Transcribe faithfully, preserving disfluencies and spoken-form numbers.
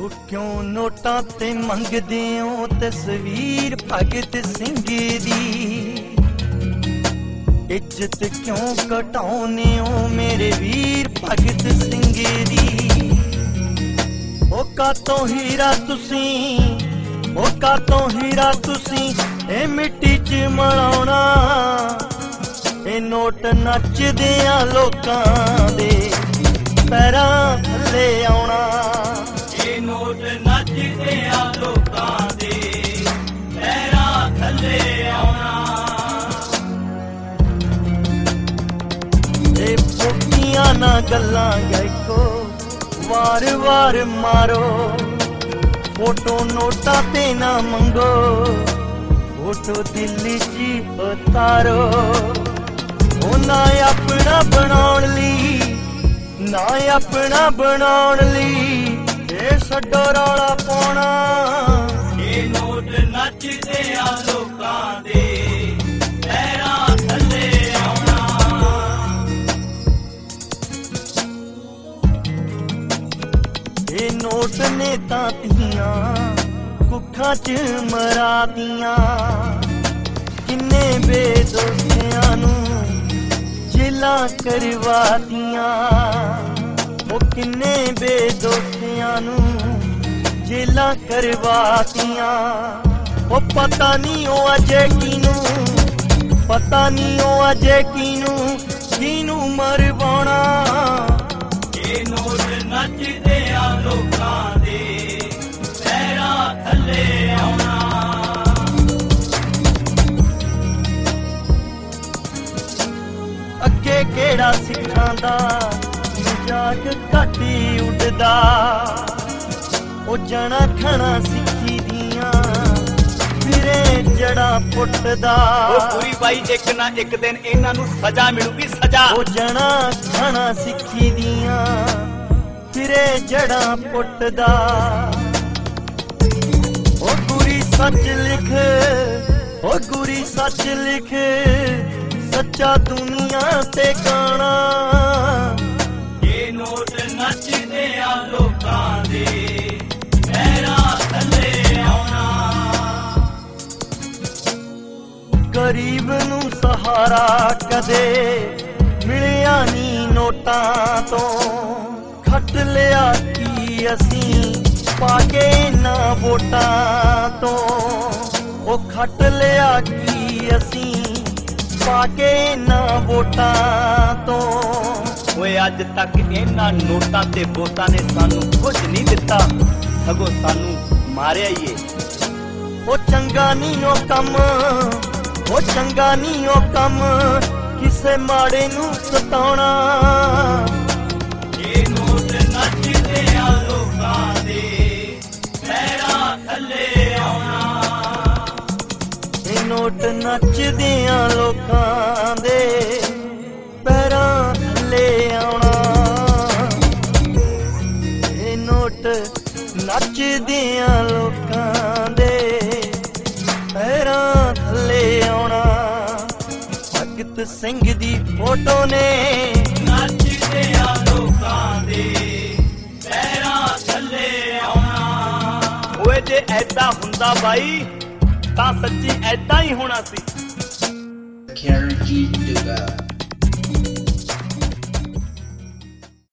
क्यों नोटां ते मंगदे हो तस्वीर भगत सिंह दी, इज्जत क्यों घटाउने हो मेरे वीर भगत सिंह दी। ओ कातों हीरा तुसी, ओ कातों हीरा तुसी ए मिट्टी च मलाउणा, ए नोट नचदियां लोकां दे पैरां थल्ले आउणा। नोट नचदियां लोकां दे पैरां थल्ले आउणा। ए पोकियां ना गल्लां गायको वार वार मारो, फोटो नोटा ते ना मंगो, फोटो दिल च उतारो। ओ ना अपना बनाउण लई, ना अपना बनाउण लई छड्डो रौला पाउणा। ये नोट नचदियां लोकां दे पैरां थल्ले आउणा। ये नोट ने तां धीआं कुक्खां च मरादियां, किन्ने बेदोसियां नूं जेलां करवादियां। ओ किन्ने बेदोसियां नूं जेलां करवातियां। ओ पता नी ओ अजे कीनू, पता नी ओ अजे कीनू कीनू मरवाउणा। ये नोट नचदियां लोकां दे पैरां थल्ले आउणा। अगे केड़ा सिखां दा जाग घाटी उड़दा, ओ जना खाना सिखी दियां फिरे जड़ा पुटदा। ओ पूरी बाई एक ना एक दिन इन्हां नूं सजा मिलूगी, सजा। ओ जना खाना सिखी दियां फिरे जड़ा पुटदा। ओ गुरी सच लिख, ओ गुरी सच लिख, सच्चा दुनिया ते गाना। नोट नचदियां लोकां दे पैरां थल्ले आउणा। गरीब नूं सहारा कदे मिलिया नी नोटां तो, खट लिया की असीं पाके ना वोटां तो। ओ खट लिया की असीं पाके ना वोटां तो। ओए अज तक इन्हां नोटां ते वोटां ने सानू कुछ नहीं दिता, सगों सानू मारिया ही है। ओ चंगा नी ओ कम, ओ चंगा नी ओ कम किसे माड़े नू सताउणा। ये नोट नचदियां लोकां दे पैरां थल्ले आउणा। ये नोट नचदियां लोकां दे पैरां थल्ले आउणा। ये नोट नचदियां लोकां दे पैरां थल्ले आउणा। भगत सिंह दी फोटो ने नचदियां लोकां दे पैरां थल्ले आउणा। ओए जे ऐदा हुंदा बाई तां सच्ची ऐदा ही होना सी। Carrie G. Duga.